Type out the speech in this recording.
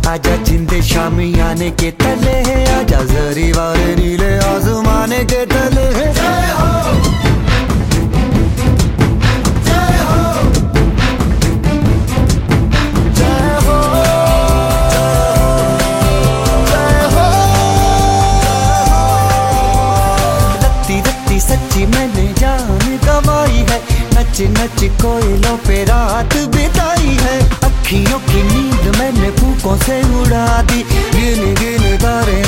आजा जिंदे शामी आने के तले है, आजा जरी वाले नीले आसमाने के तले है। जय हो, जय हो, जय हो, जय हो। रत्ती रत्ती सच्ची मैंने जान गवाई है, नच नच कोयलों पे रात बिताई है। अखियों की नींद मैंने फूकों से उड़ा दी, गिन गिन तारे